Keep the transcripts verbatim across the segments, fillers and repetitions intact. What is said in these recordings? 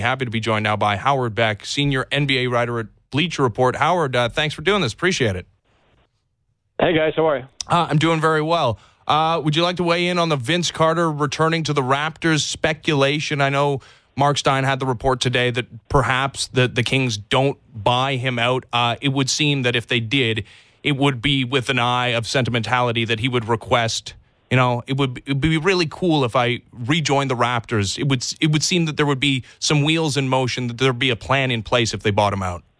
Happy to be joined now by Howard Beck, senior N B A writer at Bleacher Report. Howard, uh, thanks for doing this. Appreciate it. Hey, guys. How are you? Uh, I'm doing very well. Uh, would you like to weigh in on the Vince Carter returning to the Raptors speculation? I know Mark Stein had the report today that perhaps the, the Kings don't buy him out. Uh, it would seem that if they did, it would be with an eye of sentimentality that he would request. You know, it would, it would be really cool if I rejoined the Raptors. It would it would seem that there would be some wheels in motion, that there would be a plan in place if they bought him out.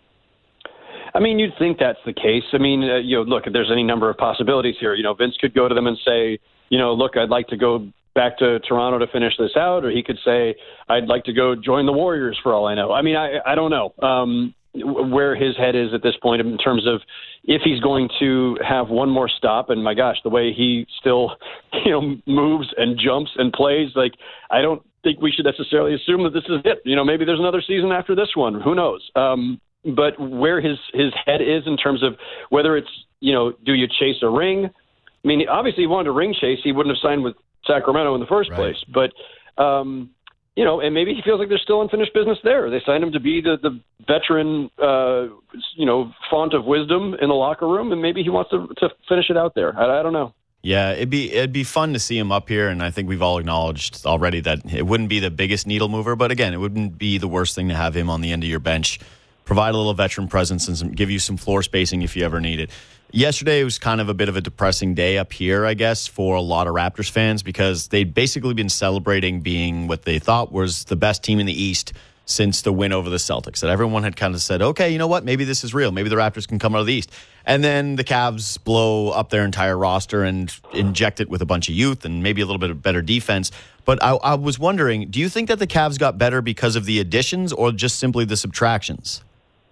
I mean, you'd think that's the case. I mean, uh, you know, look, if there's any number of possibilities here, you know, Vince could go to them and say, you know, look, I'd like to go back to Toronto to finish this out, or he could say, I'd like to go join the Warriors for all I know. I mean, I I don't know um, where his head is at this point in terms of if he's going to have one more stop. And my gosh, the way he still, you know, moves and jumps and plays, like, I don't think we should necessarily assume that this is it. You know, maybe there's another season after this one. Who knows? Um, but where his, his head is in terms of whether it's, you know, do you chase a ring? I mean, obviously he wanted a ring chase. He wouldn't have signed with Sacramento in the first right. place. But, um, you know, and maybe he feels like there's still unfinished business there. They signed him to be the, the veteran, uh, you know, font of wisdom in the locker room, and maybe he wants to, to finish it out there. I, I don't know. Yeah, it'd be it'd be fun to see him up here, and I think we've all acknowledged already that it wouldn't be the biggest needle mover, but again, it wouldn't be the worst thing to have him on the end of your bench, provide a little veteran presence, and some, give you some floor spacing if you ever need it. Yesterday was kind of a bit of a depressing day up here, I guess, for a lot of Raptors fans because they'd basically been celebrating being what they thought was the best team in the East since the win over the Celtics. That everyone had kind of said, okay, you know what, maybe this is real. Maybe the Raptors can come out of the East. And then the Cavs blow up their entire roster and inject it with a bunch of youth and maybe a little bit of better defense. But I, I was wondering, do you think that the Cavs got better because of the additions or just simply the subtractions?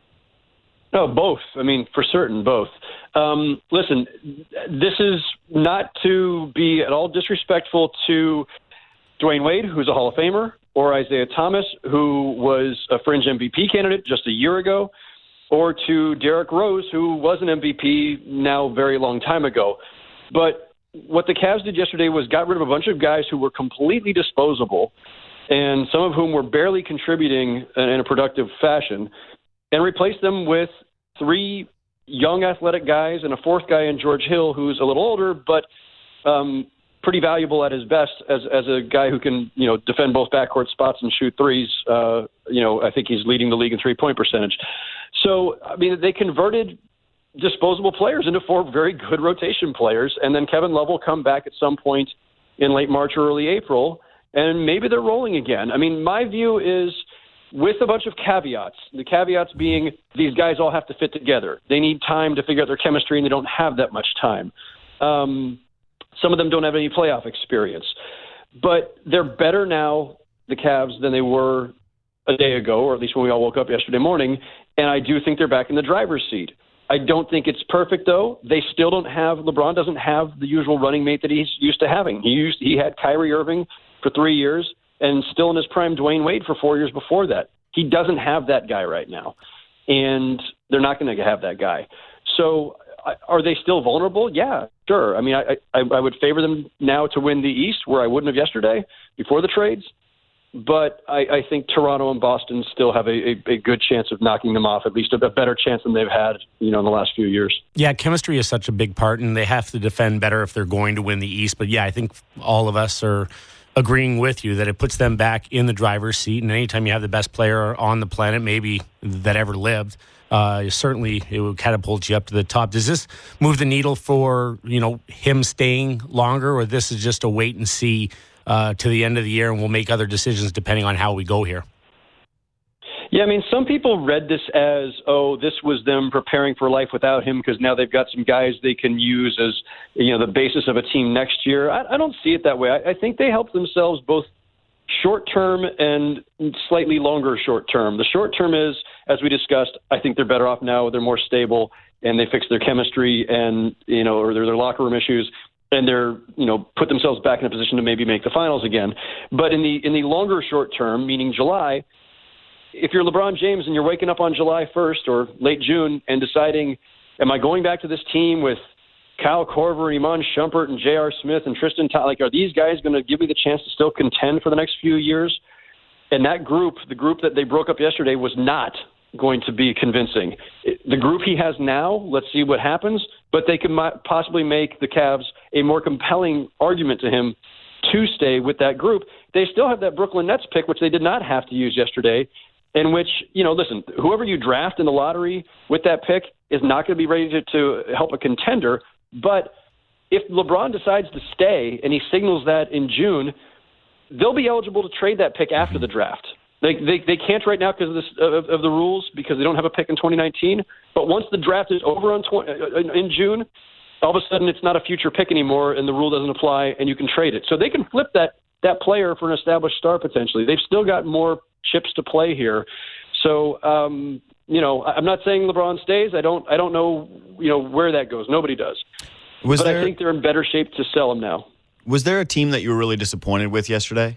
No, both. I mean, for certain, both. Um, listen, this is not to be at all disrespectful to Dwayne Wade, who's a Hall of Famer, or Isaiah Thomas, who was a fringe M V P candidate just a year ago, or to Derrick Rose, who was an M V P now very long time ago. But what the Cavs did yesterday was got rid of a bunch of guys who were completely disposable, and some of whom were barely contributing in a productive fashion, and replaced them with three young athletic guys and a fourth guy in George Hill, who's a little older, but um, pretty valuable at his best as as a guy who can, you know, defend both backcourt spots and shoot threes. Uh, you know, I think he's leading the league in three-point percentage. So, I mean, they converted disposable players into four very good rotation players, and then Kevin Love will come back at some point in late March or early April, and maybe they're rolling again. I mean, my view is, with a bunch of caveats, the caveats being these guys all have to fit together. They need time to figure out their chemistry, and they don't have that much time. Um, some of them don't have any playoff experience. But they're better now, the Cavs, than they were a day ago, or at least when we all woke up yesterday morning, and I do think they're back in the driver's seat. I don't think it's perfect, though. They still don't have – LeBron doesn't have the usual running mate that he's used to having. He used he had Kyrie Irving for three years, and still in his prime, Dwayne Wade for four years before that. He doesn't have that guy right now, and they're not going to have that guy. So are they still vulnerable? Yeah, sure. I mean, I, I, I would favor them now to win the East, where I wouldn't have yesterday before the trades. But I, I think Toronto and Boston still have a, a, a good chance of knocking them off, at least a, a better chance than they've had, you know, in the last few years. Yeah, chemistry is such a big part, and they have to defend better if they're going to win the East. But yeah, I think all of us are agreeing with you that it puts them back in the driver's seat. And anytime you have the best player on the planet, maybe that ever lived, uh, certainly it would catapult you up to the top. Does this move the needle for, you know, him staying longer, or this is just a wait and see uh, to the end of the year, and we'll make other decisions depending on how we go here? Yeah, I mean, some people read this as, oh, this was them preparing for life without him because now they've got some guys they can use as, you know, the basis of a team next year. I, I don't see it that way. I, I think they help themselves both short-term and slightly longer short-term. The short-term is, as we discussed, I think they're better off now. They're more stable, and they fix their chemistry and, you know, or their, their locker room issues, and they're, you know, put themselves back in a position to maybe make the finals again. But in the in the longer short-term, meaning July, if you're LeBron James and you're waking up on July first or late June and deciding, am I going back to this team with Kyle Korver, Iman Shumpert, and J R. Smith and Tristan Thompson? Like, are these guys going to give me the chance to still contend for the next few years? And that group, the group that they broke up yesterday, was not going to be convincing. The group he has now, let's see what happens, but they could possibly make the Cavs a more compelling argument to him to stay with that group. They still have that Brooklyn Nets pick, which they did not have to use yesterday, in which, you know, listen, whoever you draft in the lottery with that pick is not going to be ready to, to help a contender. But if LeBron decides to stay and he signals that in June, they'll be eligible to trade that pick after the draft. They they, they can't right now because of, this, of, of the rules, because they don't have a pick in twenty nineteen. But once the draft is over on twenty, in June, all of a sudden it's not a future pick anymore, and the rule doesn't apply, and you can trade it. So they can flip that that player for an established star potentially. They've still got more chips to play here. So um, you know, I'm not saying LeBron stays. I don't I don't know you know where that goes. Nobody does. Was but there, I think they're in better shape to sell him now. Was there a team that you were really disappointed with yesterday?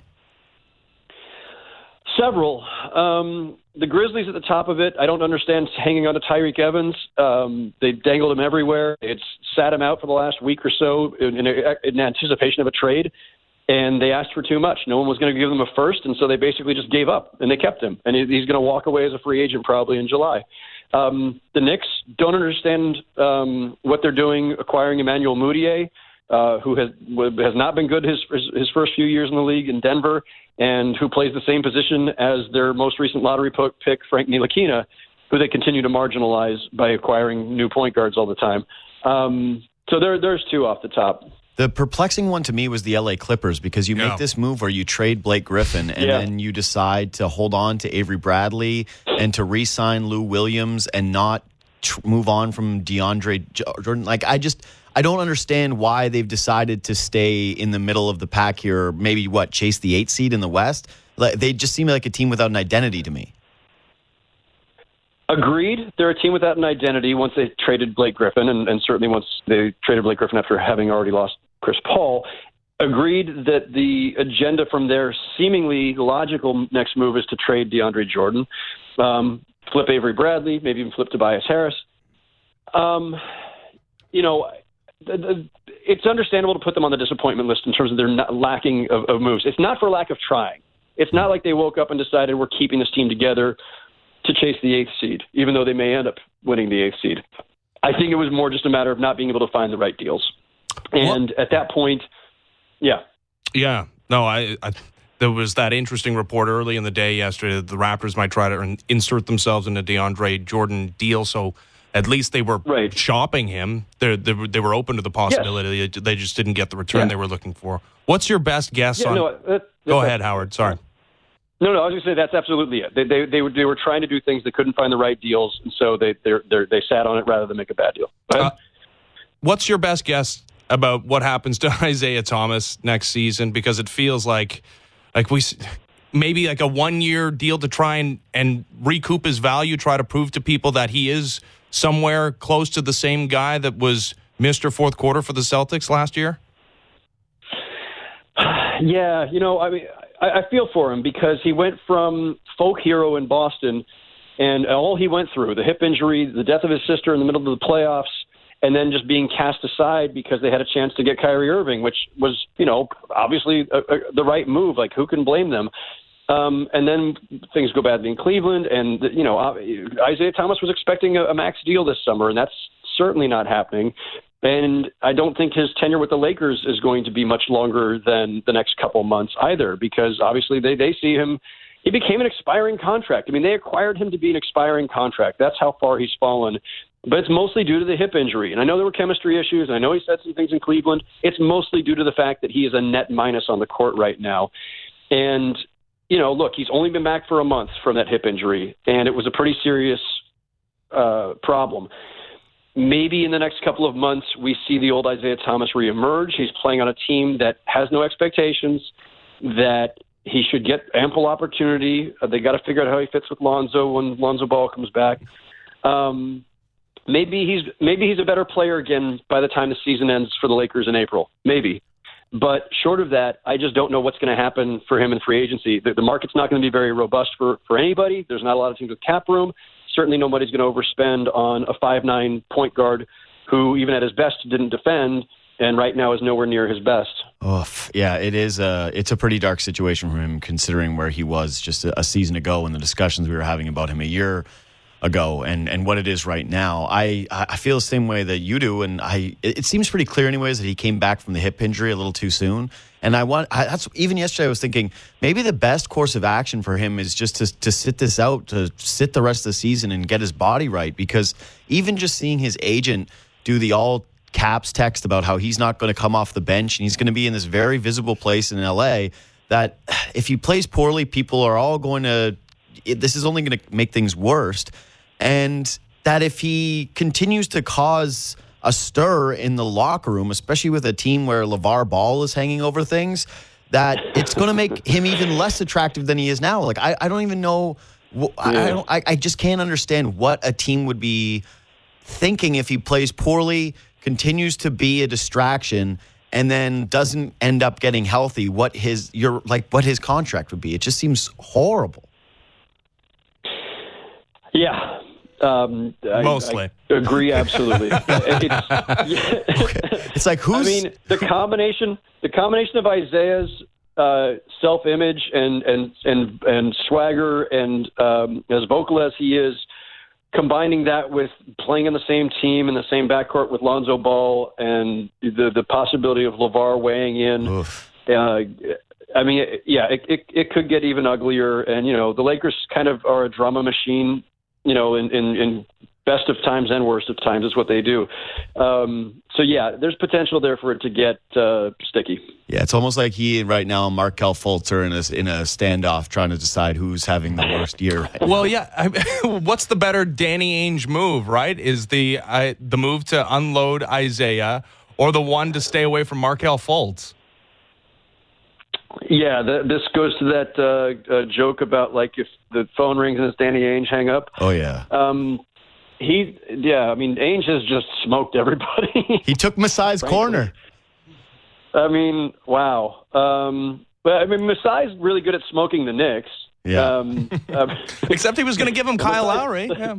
Several. Um, the Grizzlies at the top of it. I don't understand hanging on to Tyreek Evans. Um, they dangled him everywhere. It's sat him out for the last week or so in, in, in anticipation of a trade, and they asked for too much. No one was going to give them a first, and so they basically just gave up, and they kept him. And he's going to walk away as a free agent probably in July. Um, the Knicks don't understand um, what they're doing acquiring Emmanuel Mudiay, uh, who has has not been good his, his his first few years in the league in Denver, and who plays the same position as their most recent lottery pick, Frank Ntilikina, who they continue to marginalize by acquiring new point guards all the time. Um, so there, there's two off the top. The perplexing one to me was the L A Clippers, because you yeah. make this move where you trade Blake Griffin and yeah. then you decide to hold on to Avery Bradley and to re-sign Lou Williams and not tr- move on from DeAndre Jordan. Like, I just, I don't understand why they've decided to stay in the middle of the pack here. Maybe, what, chase the eighth seed in the West? Like, they just seem like a team without an identity to me. Agreed. They're a team without an identity once they traded Blake Griffin, and, and certainly once they traded Blake Griffin after having already lost Chris Paul. Agreed that the agenda from their seemingly logical next move is to trade DeAndre Jordan, um, flip Avery Bradley, maybe even flip Tobias Harris. Um, you know, the, the, it's understandable to put them on the disappointment list in terms of their not lacking of, of moves. It's not for lack of trying. It's not like they woke up and decided we're keeping this team together to chase the eighth seed, even though they may end up winning the eighth seed. I think it was more just a matter of not being able to find the right deals. And well, at that point, yeah. Yeah. No, I, I there was that interesting report early in the day yesterday that the Raptors might try to insert themselves in a DeAndre Jordan deal, so at least they were right. shopping him. They're, they were, they were open to the possibility. Yes. They just didn't get the return yeah. they were looking for. What's your best guess yeah, on... No, that, Go ahead, Howard. Sorry. No, no, I was going to say that's absolutely it. They, they, they, were, they were trying to do things, they couldn't find the right deals, and so they they're, they're, they sat on it rather than make a bad deal. Uh, what's your best guess about what happens to Isaiah Thomas next season? Because it feels like like we maybe like a one-year deal to try and, and recoup his value, try to prove to people that he is somewhere close to the same guy that was Mister Fourth Quarter for the Celtics last year? Yeah, you know, I mean, I, I feel for him because he went from folk hero in Boston and all he went through, the hip injury, the death of his sister in the middle of the playoffs, and then just being cast aside because they had a chance to get Kyrie Irving, which was, you know, obviously a, a, the right move. Like, who can blame them? Um, and then things go badly in Cleveland, and, you know, Isaiah Thomas was expecting a, a max deal this summer, and that's certainly not happening. And I don't think his tenure with the Lakers is going to be much longer than the next couple months either, because obviously they, they see him. He became an expiring contract. I mean, they acquired him to be an expiring contract. That's how far he's fallen. But it's mostly due to the hip injury. And I know there were chemistry issues, and I know he said some things in Cleveland. It's mostly due to the fact that he is a net minus on the court right now. And, you know, look, he's only been back for a month from that hip injury, and it was a pretty serious uh, problem. Maybe in the next couple of months we see the old Isaiah Thomas reemerge. He's playing on a team that has no expectations, that he should get ample opportunity. Uh, they got to figure out how he fits with Lonzo when Lonzo Ball comes back. Um, maybe he's maybe he's a better player again by the time the season ends for the Lakers in April. Maybe. But short of that, I just don't know what's going to happen for him in free agency. The, the market's not going to be very robust for, for anybody. There's not a lot of teams with cap room. Certainly nobody's going to overspend on a five nine point guard who, even at his best, didn't defend and right now is nowhere near his best. Oof. Yeah, it is. A, it's a pretty dark situation for him, considering where he was just a, a season ago and the discussions we were having about him a year ago, and, and what it is right now. I I feel the same way that you do, and I it, it seems pretty clear, anyways, that he came back from the hip injury a little too soon. And I want I, that's even yesterday I was thinking maybe the best course of action for him is just to to sit this out, to sit the rest of the season and get his body right, because even just seeing his agent do the all caps text about how he's not going to come off the bench and he's going to be in this very visible place in L A, that if he plays poorly, people are all going to, this is only going to make things worse. And that if he continues to cause a stir in the locker room, especially with a team where LeVar Ball is hanging over things, that it's going to make him even less attractive than he is now. Like, I, I don't even know, I, I, don't, I, I just can't understand what a team would be thinking if he plays poorly, continues to be a distraction, and then doesn't end up getting healthy, what his your like what his contract would be. It just seems horrible. Yeah. Um, Mostly. I, I agree, absolutely. it's, Okay. It's like, who's... I mean, the combination the combination of Isaiah's uh, self-image and, and, and, and swagger, and um, as vocal as he is, combining that with playing in the same team in the same backcourt with Lonzo Ball, and the the possibility of LeVar weighing in. Uh, I mean, it, yeah, it, it it could get even uglier. And you know, the Lakers kind of are a drama machine. You know, in in, in best of times and worst of times is what they do. Um, so yeah, there's potential there for it to get uh, sticky. Yeah, it's almost like he right now and Markelle Fultz are in a, in a standoff trying to decide who's having the worst year. Right well, yeah. I, what's the better Danny Ainge move, right? Is the uh, the move to unload Isaiah, or the one to stay away from Markelle Fultz? Yeah, the, this goes to that uh, uh, joke about, like, if the phone rings and it's Danny Ainge, hang up. Oh, yeah. Um, he, yeah, I mean, Ainge has just smoked everybody. He took Masai's corner. I mean, wow. Um, but I mean, Masai's really good at smoking the Knicks. Yeah. Um, um, Except he was going to give him Kyle Lowry. Yeah.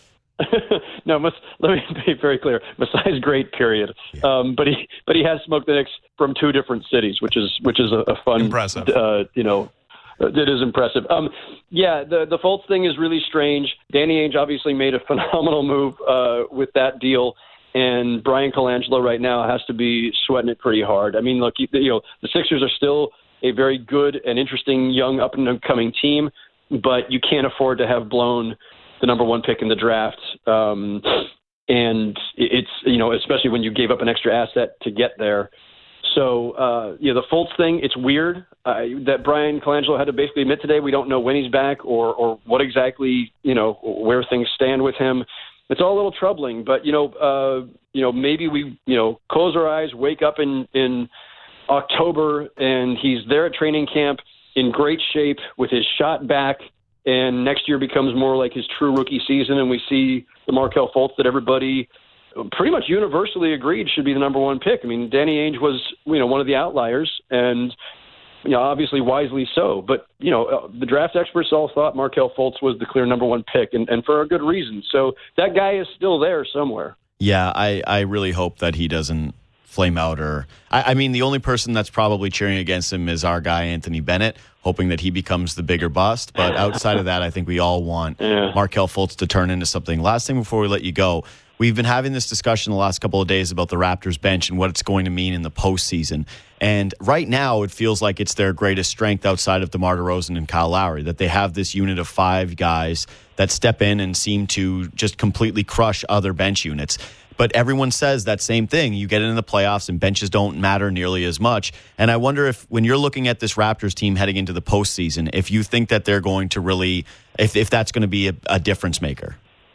no, Mas- let me be very clear. Masai's great, period. Yeah. Um, but he, but he has smoked the Knicks from two different cities, which is which is a, a fun, impressive. Uh, you know, it is impressive. Um, yeah, the the Fultz thing is really strange. Danny Ainge obviously made a phenomenal move uh, with that deal. And Brian Colangelo right now has to be sweating it pretty hard. I mean, look, you, you know, the Sixers are still a very good and interesting young up-and-coming team, but you can't afford to have blown the number one pick in the draft. Um, and it's, you know, especially when you gave up an extra asset to get there. So, uh, you know, the Fultz thing, it's weird uh, that Brian Colangelo had to basically admit today we don't know when he's back or, or what exactly, you know, where things stand with him. It's all a little troubling, but, you know, uh, you know, maybe we, you know, close our eyes, wake up in, in October, and he's there at training camp in great shape with his shot back, and next year becomes more like his true rookie season, and we see the Markelle Fultz that everybody pretty much universally agreed should be the number one pick. I mean, Danny Ainge was, you know, one of the outliers, and you know, obviously wisely so. But, you know, the draft experts all thought Markelle Fultz was the clear number one pick, and, and for a good reason. So that guy is still there somewhere. Yeah, I, I really hope that he doesn't flame out. Or I, I mean, the only person that's probably cheering against him is our guy, Anthony Bennett, hoping that he becomes the bigger bust. But outside of that, I think we all want yeah. Markelle Fultz to turn into something. Last thing before we let you go, we've been having this discussion the last couple of days about the Raptors bench and what it's going to mean in the postseason. And right now, it feels like it's their greatest strength outside of DeMar DeRozan and Kyle Lowry, that they have this unit of five guys that step in and seem to just completely crush other bench units. But everyone says that same thing. You get into the playoffs and benches don't matter nearly as much. And I wonder if when you're looking at this Raptors team heading into the postseason, if you think that they're going to really, if, if that's going to be a, a difference maker.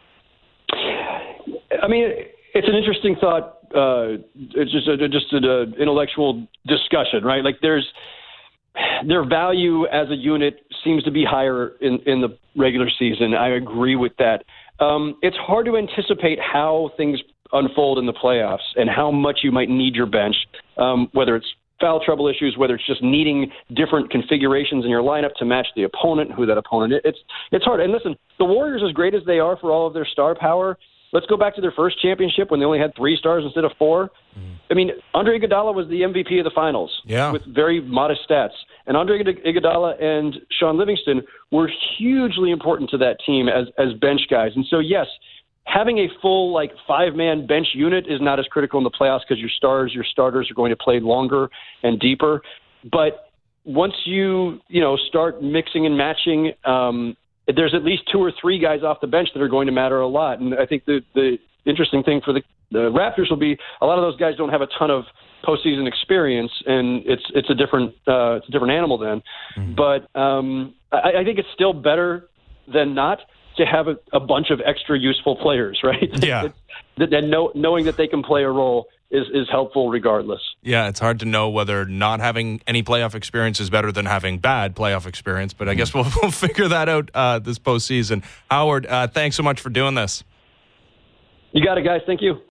I mean, it's an interesting thought. Uh, it's just a, just an intellectual discussion, right? Like there's their value as a unit seems to be higher in, in the regular season. I agree with that. Um, it's hard to anticipate how things unfold in the playoffs and how much you might need your bench, um, whether it's foul trouble issues, whether it's just needing different configurations in your lineup to match the opponent, who that opponent is. It's, it's hard. And listen, the Warriors, as great as they are for all of their star power, let's go back to their first championship when they only had three stars instead of four. Mm. I mean, Andre Iguodala was the M V P of the finals yeah. with very modest stats. And Andre Iguodala and Sean Livingston were hugely important to that team as, as bench guys. And so, yes, having a full like five-man bench unit is not as critical in the playoffs because your stars, your starters are going to play longer and deeper. But once you, you know, start mixing and matching, um, there's at least two or three guys off the bench that are going to matter a lot. And I think the, the interesting thing for the, the Raptors will be a lot of those guys don't have a ton of postseason experience, and it's it's a different uh, it's a different animal then. Mm-hmm. But um, I, I think it's still better than not to have a, a bunch of extra useful players, right? Yeah. And know, knowing that they can play a role is, is helpful regardless. Yeah, it's hard to know whether not having any playoff experience is better than having bad playoff experience, but I guess we'll, we'll figure that out uh, this postseason. Howard, uh, thanks so much for doing this. You got it, guys. Thank you.